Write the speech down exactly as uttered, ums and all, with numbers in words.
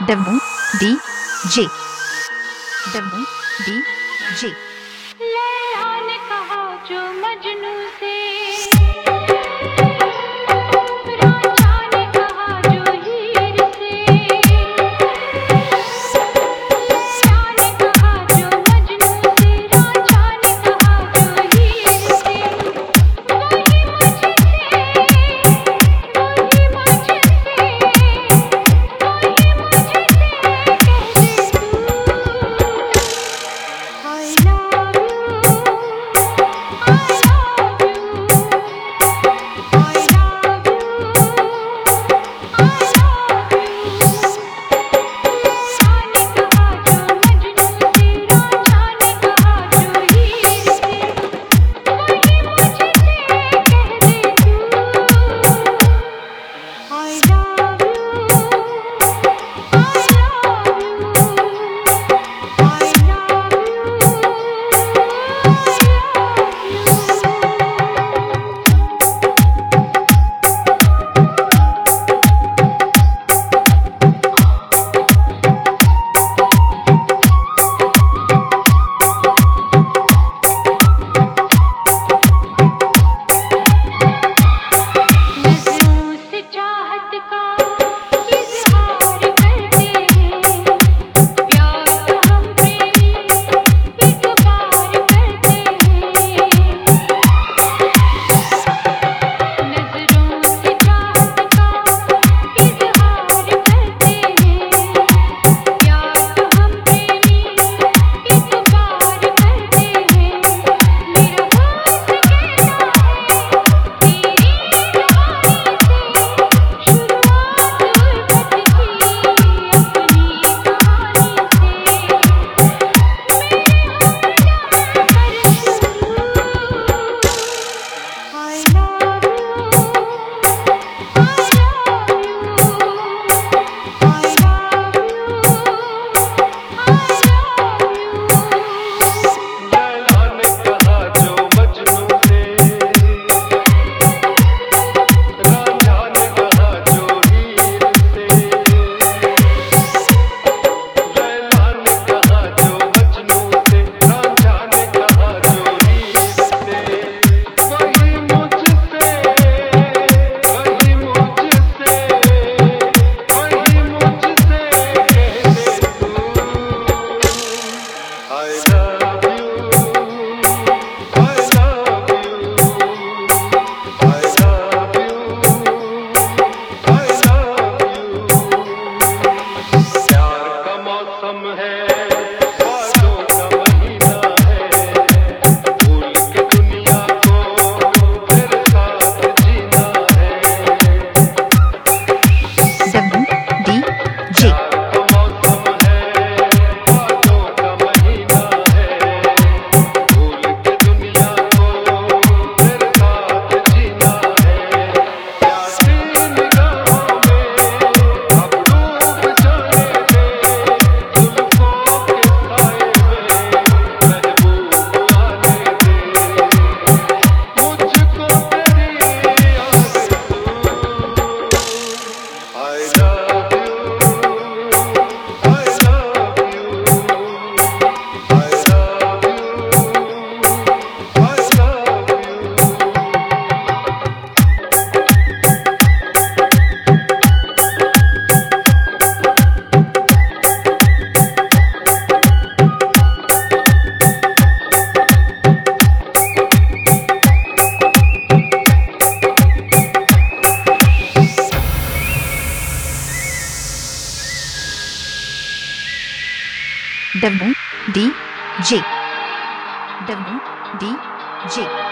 Dabbu D J Dabbu D जे। लैला ने कहा जो मजनू से, रांझा ने कहा जो हीर से। लैला ने कहा जो मजनू से, रांझा ने कहा जो हीर से। वही मुझसे, वही मुझसे, वही मुझसे कह दे तू I love you, I love you, I love you, I love you। लैला ने कहा जो मजनू से, रांझा ने कहा जो हीर से। वही मुझसे कह दे तू I love you, I love you, I love you, नज़रों से चाहत का इज़हार करते हैं, प्यार तो हम प्रेमी एक बार करते हैं। नज़रों से चाहत का इज़हार करते हैं, प्यार तो हम प्रेमी एक बार करते हैं। मेरा होश कहता है तेरी जुबानी से शुरुआत भटकी अपनी कहानी से। मेरे होठों पर शुरू I love you, I love you, I love you, I love you। लैला ने कहा जो मजनू से, रांझा ने कहा जो हीर से। लैला ने कहा जो मजनू से, रांझा ने कहा जो हीर से। वही मुझसे, वही मुझसे, वही मुझसे कह दे तू I love you, I love you, I love you, I love you। प्यार का मौसम है, बादों का महीना है, भूल के दुनिया को तेरे साथ जीना है। डब्बू डी जे प्यार का मौसम है, बादों का महीना है, भूल के दुनिया को तेरे साथ जीना है। प्यासी निगाहों में अब डूब जाने दे, जुल्फों के साए में महबूब आने दे। मुझको तेरी आरज़ू I love you, I love you, I love you, I love Dabbu D J Dabbu D जे।